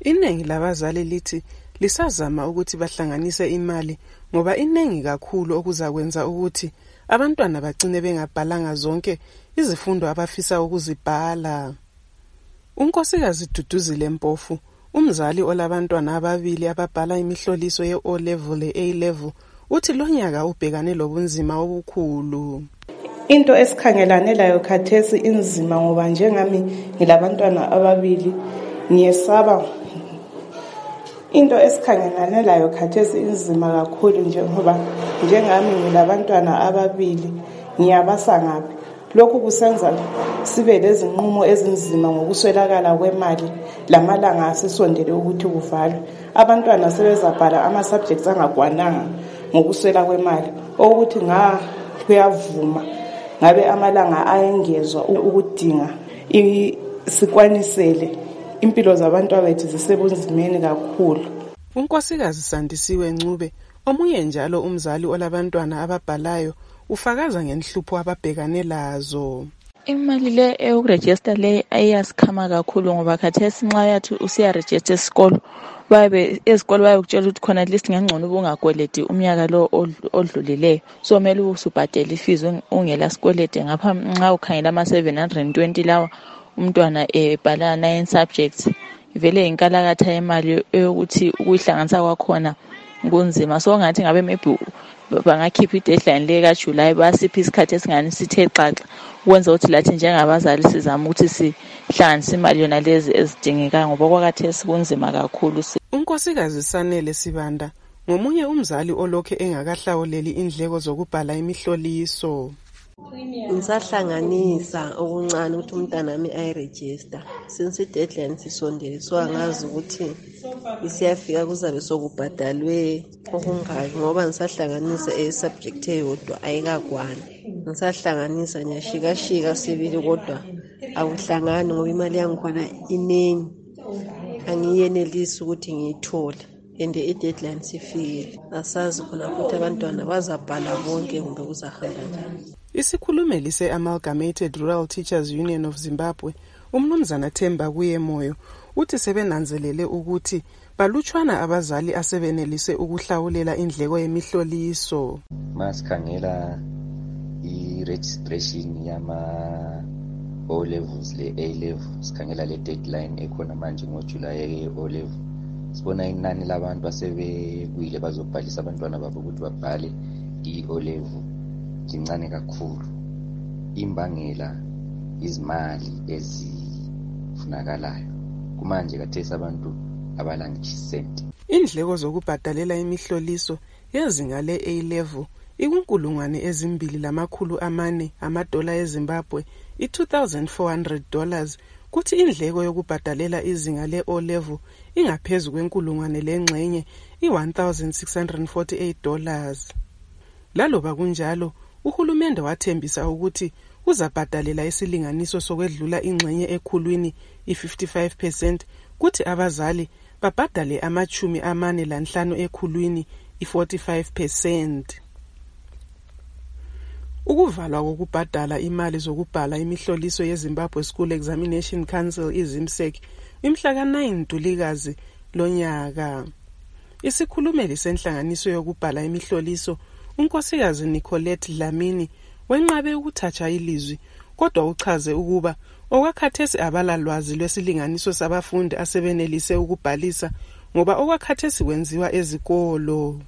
Iningi labazali lithi lisazama ukuthi bahlanganise imali ngoba iningi kakhulu okuzakwenza ukuthi abantwana bagcine bengabhalanga zonke izifundo abafisa ukuzibhala. uNkosikazi Duduzile Mpofu, umzali olabantwana ababili ababhala imihloliso ye-O-level le-A-level, uthi lo nyaka ubhekane lobunzima obukhulu. Into esikhangelane layo khathesi inzima ngoba njengami ngilabantwana ababili ngiyesaba. Into esikhangelane layo khathesi inzima kakhulu njengoba njengami ngilabantwana ababili ngiyabasa ngaphi. Lokhu kusenza sibe lezinqumo ezinzima ngokuswelakala kwemali lamalanga asisondele ukuthi kuvalwe. Abantwana sebezabhala ama-subjects angakwananga ngokuswela kwemali ukuthi kuyavuma ngabe amalanga ayengezwa ukudinga sikwanisele impilo zabantu abethu zisebunzimeni kakhulu. uNkosikazi Sandisiwe Ncube, omunye njalo umzali olabantwana ababhalayo, ufakaza ngenhlupho ababhekane lazo. Imali le eyokuregister le ayasikhama kakhulu ngoba khathesi nxa yathi usiyaregister esikolo ezikolo bayakutshela ukuthi khona at least ngengcono ubungakweleti umnyaka lo odlulileyo, so kumele usubhadele ifees ungela sikweleti. Ngapha nxa ukhangela ama-720 lawa umntwana ebhala 9 subjects, vele inkalakatha yemali eyokuthi ukuyihlanganisa kwakhona kunzima. So ngathi ngabe maybe bangakhipha i-deadline le kaJuly, basipha isikhathi esingani sithe xaxa ukwenza ukuthi lathi njengabazali sizama ukuthi sihlanganise imali yona lezi ezidingekayo ngoba kwakhathesi kunzima kakhulu. uNkosikazi Sanele Sibanda ngomunye umzali olokhe engakahlawuleli indleko zokubhala imihloliso. Ngisahlanganisa okuncane ukuthi umntanami ayiregister since i-deadline sisondele, so angazi ukuthi isiyafika kuzabe sokubhadalwe okungaki ngoba ngisahlanganisa subject eyodwa ayikakwani. Ngisahlanganisa ngiyashikashika sibili kodwa akuhlangani ngoba imali yangikhona iningi angiyenelisi ukuthi ngiyithole and i-deadline sifikile. Asazi khona ukuthi abantwana bazabhala bonke kumbe kuzahamba njani. Isikhulumeli se-Amalgamated Rural Teachers Union of Zimbabwe, uMnumzana Themba Kuyemoyo, uthi sebenanzelele ukuthi balutshwana abazali asebenelise ukuhlawulela indleko yemihloliso. Masikhangela i-registration yama O-levels le-A-level, sikhangela le deadline ekhona manje ngoJuly ye-O-level, sibona inani labantu basebekuyile bazobhalisa abantwana babo ukuthi babhale i-O-level lincane kakhulu. Imbangela izimali ezifunakalayo kumanje kathesi abantu abalangichisenti. Indleko zokubhadalela imihloliso yezinga le-A-level $2,400 amadola eZimbabwe, $2,400, kuthi indleko yokubhadalela izinga le-O-level ingaphezu kwenkulungwane lengxenye, $1,648. Laloba kunjalo, uhulumende wathembisa ukuthi uzabhadalela isilinganiso sokwedlula ingxenye ekhulwini i-55%, kuthi abazali babhadale ama-45 ekhulwini i-45%. Ukuvalwa kokubhadala imali zokubhala imihloliso yeZimbabwe School Examination Council iZIMSEC imhla ka-9 Ntulikazi lonyaka. Isikhulumeli senhlanganiso yokubhala imihloliso, uNkosikazi Nicolette Dlamini, wenqabe ukuthatha ilizwi kodwa uchaze ukuba okwakhathesi abalalwazi lwesilinganiso sabafundi asebenelise ukubhalisa ngoba okwakhathesi kwenziwa ezikolo.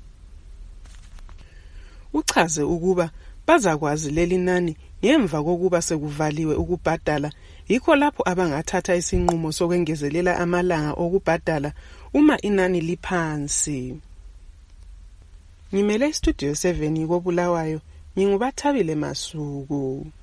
Uchaze ukuba bazakwazi leli nani ngemva kokuba sekuvaliwe ukubhadala, yikho lapho abangathatha isinqumo sokwengezelela amalanga okubhadala uma inani liphansi. Ngimele iStudio 7 koBulawayo, nginguBathabile Masuku.